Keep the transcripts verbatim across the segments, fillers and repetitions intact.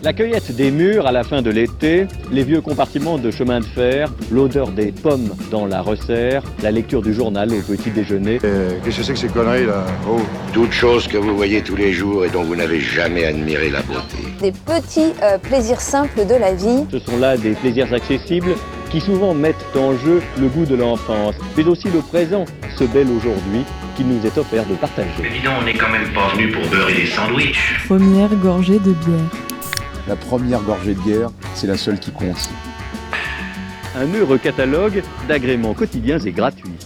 La cueillette des mûres à la fin de l'été, les vieux compartiments de chemin de fer, l'odeur des pommes dans la resserre, la lecture du journal au petit déjeuner. Euh, qu'est-ce que c'est que ces conneries là? Oh. Toutes choses que vous voyez tous les jours et dont vous n'avez jamais admiré la beauté. Des petits euh, plaisirs simples de la vie. Ce sont là des plaisirs accessibles qui souvent mettent en jeu le goût de l'enfance, mais aussi le présent, ce bel aujourd'hui qu'il nous est offert de partager. Mais dis donc, on n'est quand même pas venu pour beurrer des sandwichs. Première gorgée de bière. La première gorgée de bière, c'est la seule qui compte. Un heureux catalogue d'agréments quotidiens et gratuits.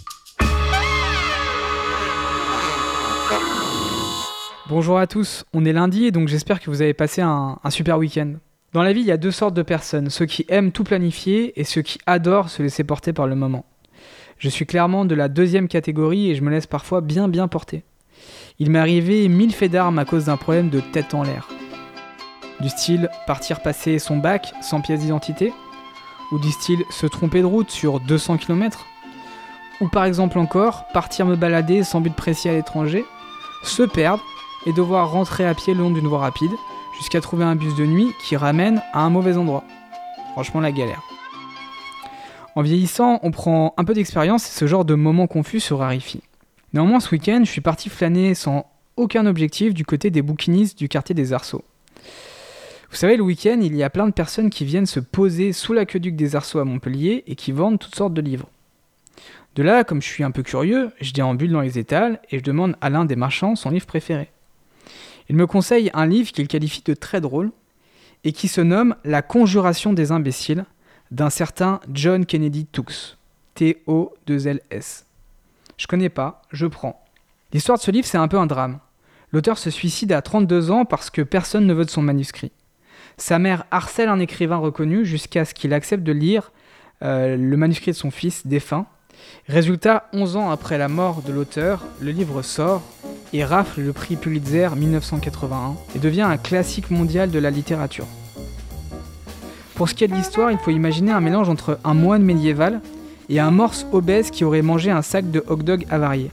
Bonjour à tous, on est lundi et donc j'espère que vous avez passé un, un super week-end. Dans la vie, il y a deux sortes de personnes, ceux qui aiment tout planifier et ceux qui adorent se laisser porter par le moment. Je suis clairement de la deuxième catégorie et je me laisse parfois bien bien porter. Il m'est arrivé mille faits d'armes à cause d'un problème de tête en l'air. Du style partir passer son bac sans pièce d'identité, ou du style se tromper de route sur deux cents kilomètres, ou par exemple encore partir me balader sans but précis à l'étranger, se perdre et devoir rentrer à pied le long d'une voie rapide jusqu'à trouver un bus de nuit qui ramène à un mauvais endroit. Franchement la galère. En vieillissant, on prend un peu d'expérience et ce genre de moments confus se raréfie. Néanmoins, ce week-end, je suis parti flâner sans aucun objectif du côté des bouquinistes du quartier des Arceaux. Vous savez, le week-end, il y a plein de personnes qui viennent se poser sous l'aqueduc des Arceaux à Montpellier et qui vendent toutes sortes de livres. De là, comme je suis un peu curieux, je déambule dans les étals et je demande à l'un des marchands son livre préféré. Il me conseille un livre qu'il qualifie de très drôle et qui se nomme « La conjuration des imbéciles » d'un certain John Kennedy Toole, T O deux L S. Je connais pas, je prends. L'histoire de ce livre, c'est un peu un drame. L'auteur se suicide à trente-deux ans parce que personne ne veut de son manuscrit. Sa mère harcèle un écrivain reconnu jusqu'à ce qu'il accepte de lire euh, le manuscrit de son fils défunt. Résultat, onze ans après la mort de l'auteur, le livre sort et rafle le prix Pulitzer dix-neuf cent quatre-vingt-un et devient un classique mondial de la littérature. Pour ce qui est de l'histoire, il faut imaginer un mélange entre un moine médiéval et un morse obèse qui aurait mangé un sac de hot-dog avarié.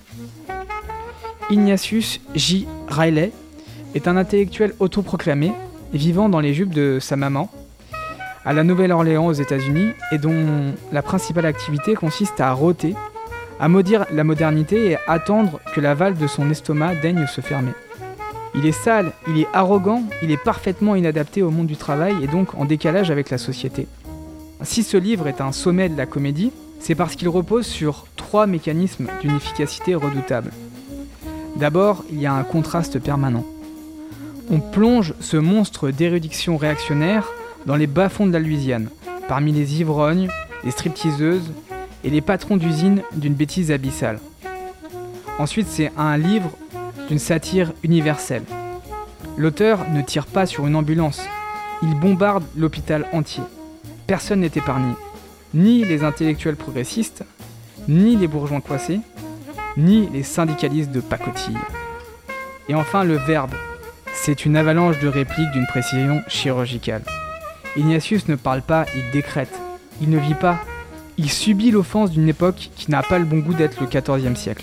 Ignatius J. Riley est un intellectuel autoproclamé et vivant dans les jupes de sa maman, à la Nouvelle-Orléans aux États-Unis, et dont la principale activité consiste à rôter, à maudire la modernité et à attendre que la valve de son estomac daigne se fermer. Il est sale, il est arrogant, il est parfaitement inadapté au monde du travail et donc en décalage avec la société. Si ce livre est un sommet de la comédie, c'est parce qu'il repose sur trois mécanismes d'une efficacité redoutable. D'abord, il y a un contraste permanent. On plonge ce monstre d'érudition réactionnaire dans les bas-fonds de la Louisiane, parmi les ivrognes, les stripteaseuses et les patrons d'usine d'une bêtise abyssale. Ensuite, c'est un livre d'une satire universelle. L'auteur ne tire pas sur une ambulance, il bombarde l'hôpital entier. Personne n'est épargné, ni les intellectuels progressistes, ni les bourgeois coincés, ni les syndicalistes de pacotille. Et enfin, le verbe. C'est une avalanche de répliques d'une précision chirurgicale. Ignatius ne parle pas, il décrète. Il ne vit pas. Il subit l'offense d'une époque qui n'a pas le bon goût d'être le quatorzième siècle.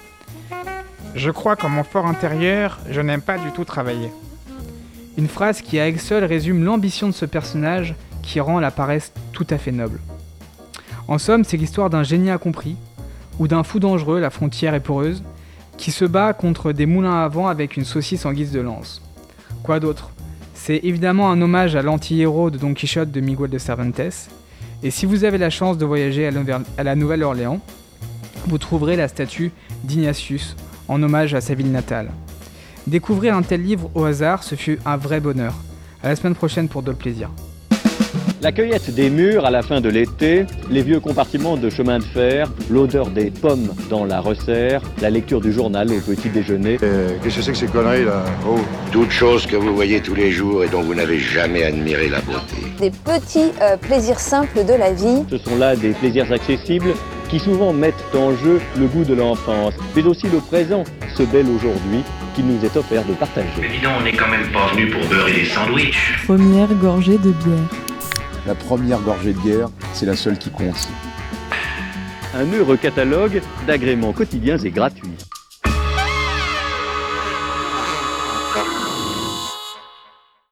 Je crois qu'en mon fort intérieur, je n'aime pas du tout travailler. Une phrase qui à elle seule résume l'ambition de ce personnage qui rend la paresse tout à fait noble. En somme, c'est l'histoire d'un génie incompris, ou d'un fou dangereux, la frontière est poreuse, qui se bat contre des moulins à vent avec une saucisse en guise de lance. Quoi d'autre ? C'est évidemment un hommage à l'anti-héros de Don Quichotte de Miguel de Cervantes, et si vous avez la chance de voyager à la Nouvelle-Orléans, vous trouverez la statue d'Ignatius en hommage à sa ville natale. Découvrir un tel livre au hasard, ce fut un vrai bonheur. À la semaine prochaine pour d'autres plaisirs. La cueillette des mûres à la fin de l'été, les vieux compartiments de chemin de fer, l'odeur des pommes dans la resserre, la lecture du journal au petit déjeuner. Euh, qu'est-ce que c'est que ces conneries là? Oh. Toutes choses que vous voyez tous les jours et dont vous n'avez jamais admiré la beauté. Des petits euh, plaisirs simples de la vie. Ce sont là des plaisirs accessibles qui souvent mettent en jeu le goût de l'enfance, mais aussi le présent, ce bel aujourd'hui qu'il nous est offert de partager. Mais dis donc, on n'est quand même pas venu pour beurrer des sandwichs. Première gorgée de bière. La première gorgée de bière, c'est la seule qui compte. Un heureux catalogue d'agréments quotidiens et gratuits.